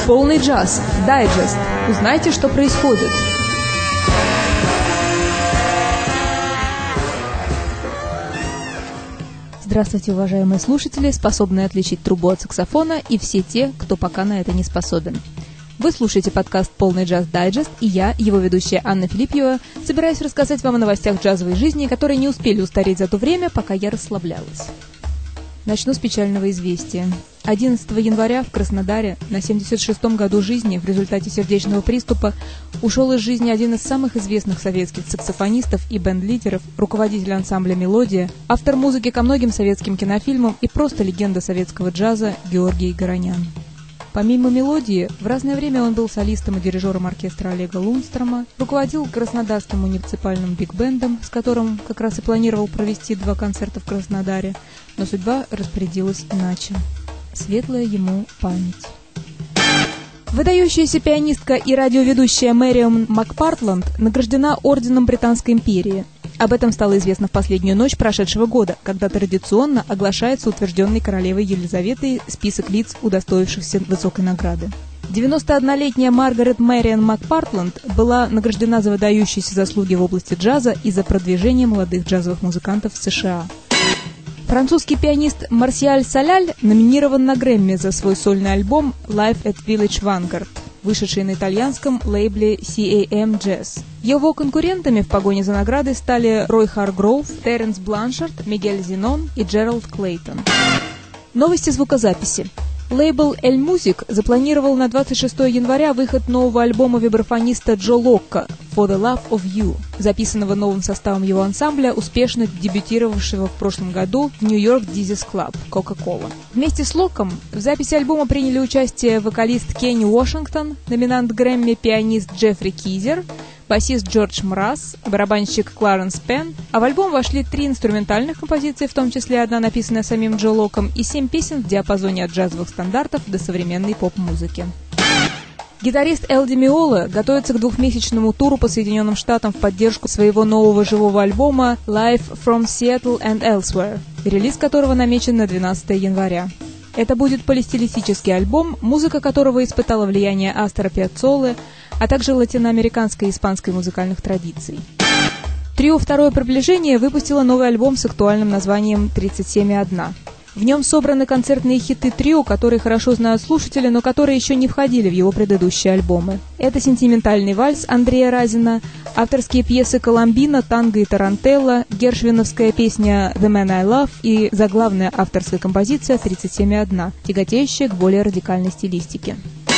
Полный джаз. Дайджест. Узнайте, что происходит. Здравствуйте, уважаемые слушатели, способные отличить трубу от саксофона, и все те, кто пока на это не способен. Вы слушаете подкаст «Полный джаз дайджест», и я, его ведущая Анна Филиппьева, собираюсь рассказать вам о новостях джазовой жизни, которые не успели устареть за то время, пока я расслаблялась. Начну с печального известия. 11 января в Краснодаре на 76-м году жизни в результате сердечного приступа ушел из жизни один из самых известных советских саксофонистов и бенд-лидеров, руководитель ансамбля «Мелодия», автор музыки ко многим советским кинофильмам и просто легенда советского джаза Георгий Горонян. Помимо «Мелодии», в разное время он был солистом и дирижером оркестра Олега Лунстрома, руководил Краснодарским муниципальным биг-бендом, с которым как раз и планировал провести 2 концерта в Краснодаре, но судьба распорядилась иначе. Светлая ему память. Выдающаяся пианистка и радиоведущая Мэриам Макпартланд награждена орденом Британской империи. Об этом стало известно в последнюю ночь прошедшего года, когда традиционно оглашается утвержденный королевой Елизаветой список лиц, удостоившихся высокой награды. 91-летняя Маргарет Мэриан Макпартланд была награждена за выдающиеся заслуги в области джаза и за продвижение молодых джазовых музыкантов в США. Французский пианист Марсиаль Соляль номинирован на Грэмми за свой сольный альбом «Live at Village Vanguard», вышедший на итальянском лейбле CAM Jazz. Его конкурентами в погоне за наградой стали Рой Харгроув, Теренс Бланшард, Мигель Зенон и Джеральд Клейтон. Новости звукозаписи. Лейбл «Эль Музик» запланировал на 26 января выход нового альбома вибрафониста Джо Локка «For the Love of You», записанного новым составом его ансамбля, успешно дебютировавшего в прошлом году в Нью-Йорк Дизис Клаб «Кока-Кола». Вместе с Локком в записи альбома приняли участие вокалист Кенни Уошингтон, номинант Грэмми пианист Джеффри Кизер, басист Джордж Мраз, барабанщик Кларенс Пенн, а в альбом вошли 3 инструментальных композиции, в том числе одна, написанная самим Джо Локком, и 7 песен в диапазоне от джазовых стандартов до современной поп-музыки. Гитарист Эл Ди Меола готовится к 2-месячному туру по Соединенным Штатам в поддержку своего нового живого альбома «Live from Seattle and Elsewhere», релиз которого намечен на 12 января. Это будет полистилистический альбом, музыка которого испытала влияние Астора Пиаццоллы, а также латиноамериканской и испанской музыкальных традиций. Трио «Второе приближение» выпустило новый альбом с актуальным названием «37,1». В нем собраны концертные хиты трио, которые хорошо знают слушатели, но которые еще не входили в его предыдущие альбомы. Это «Сентиментальный вальс» Андрея Разина, авторские пьесы «Коломбина», «Танго» и «Тарантелла», гершвиновская песня «The Man I Love» и заглавная авторская композиция «37,1», тяготеющая к более радикальной стилистике.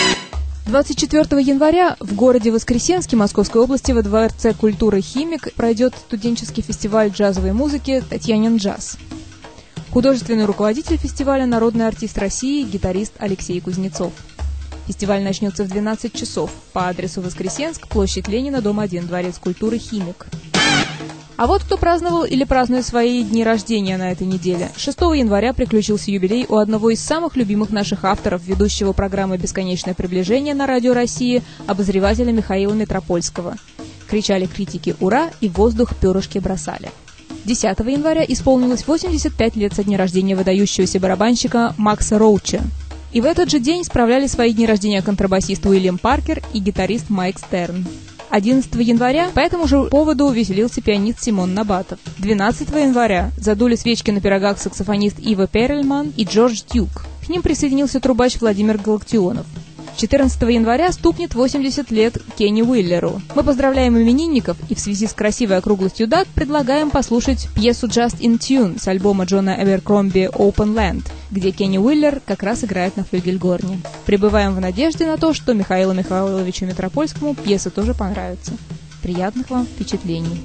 24 января в городе Воскресенске Московской области во Дворце культуры «Химик» пройдет студенческий фестиваль джазовой музыки «Татьянин джаз». Художественный руководитель фестиваля – народный артист России, гитарист Алексей Кузнецов. Фестиваль начнется в 12 часов по адресу Воскресенск, площадь Ленина, дом 1, Дворец культуры «Химик». А вот кто праздновал или празднует свои дни рождения на этой неделе. 6 января приключился юбилей у одного из самых любимых наших авторов, ведущего программы «Бесконечное приближение» на Радио России, обозревателя Михаила Метропольского. Кричали критики «Ура!» и в воздух перышки бросали. 10 января исполнилось 85 лет со дня рождения выдающегося барабанщика Макса Роуча. И в этот же день справляли свои дни рождения контрабасист Уильям Паркер и гитарист Майк Стерн. 11 января по этому же поводу веселился пианист Симон Набатов. 12 января задули свечки на пирогах саксофонист Ива Перельман и Джордж Дюк. К ним присоединился трубач Владимир Галактионов. 14 января стукнет 80 лет Кенни Уиллеру. Мы поздравляем именинников и в связи с красивой округлостью дат предлагаем послушать пьесу «Just in Tune» с альбома Джона Эберкромби «Open Land», где Кенни Уиллер как раз играет на флюгельгорне. Пребываем в надежде на то, что Михаилу Михайловичу Метропольскому пьеса тоже понравится. Приятных вам впечатлений!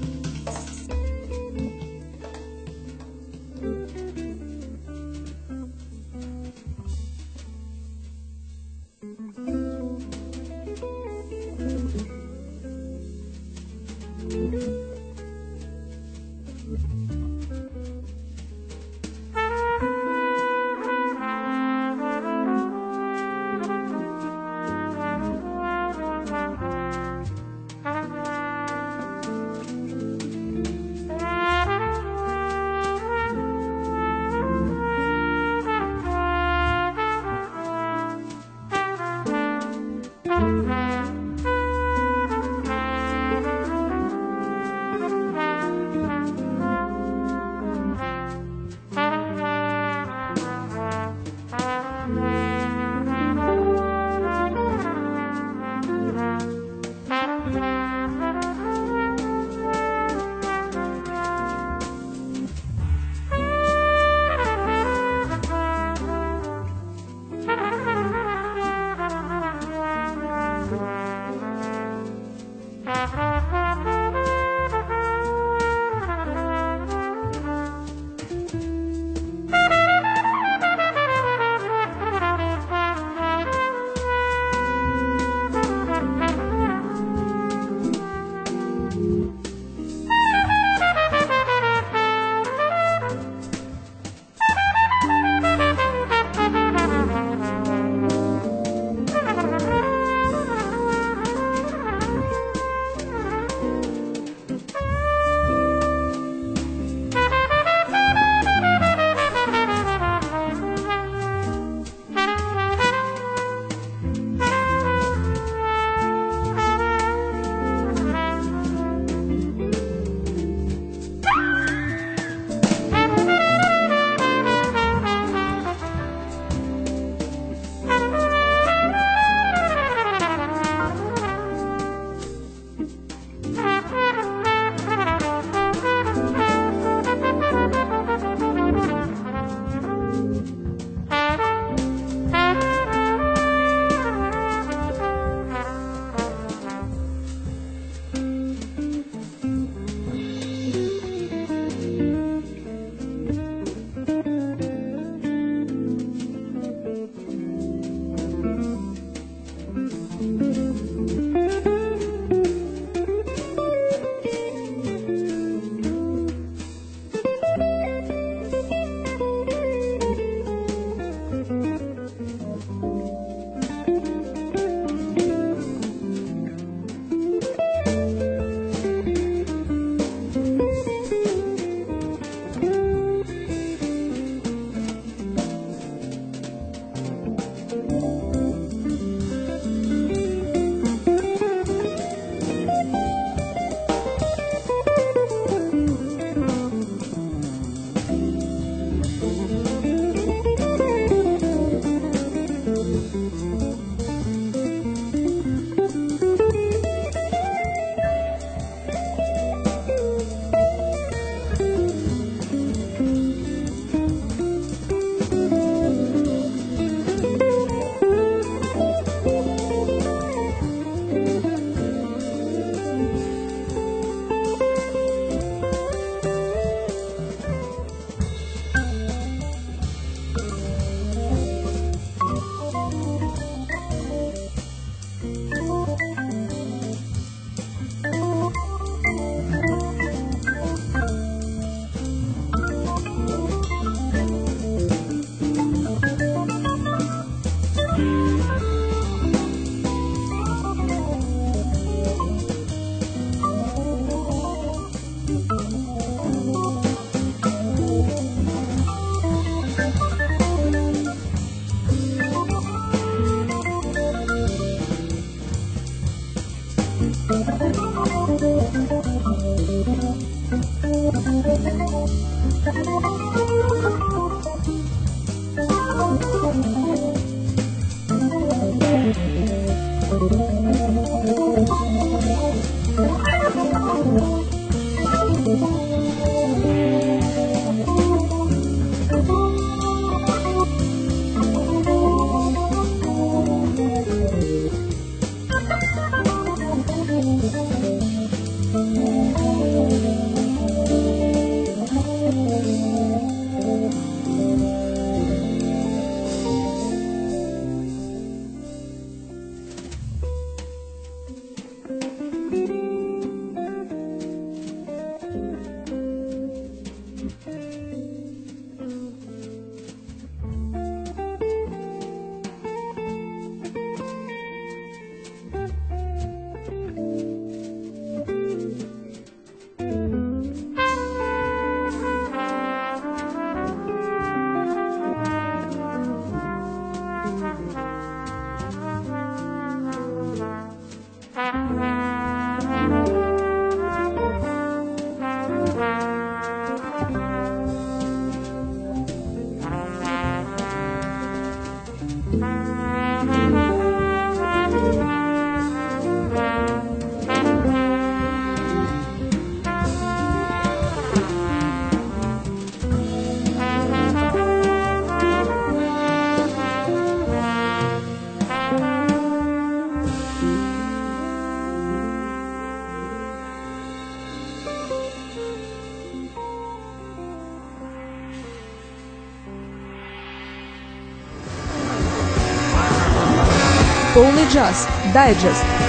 Полный джаз. Дайджест.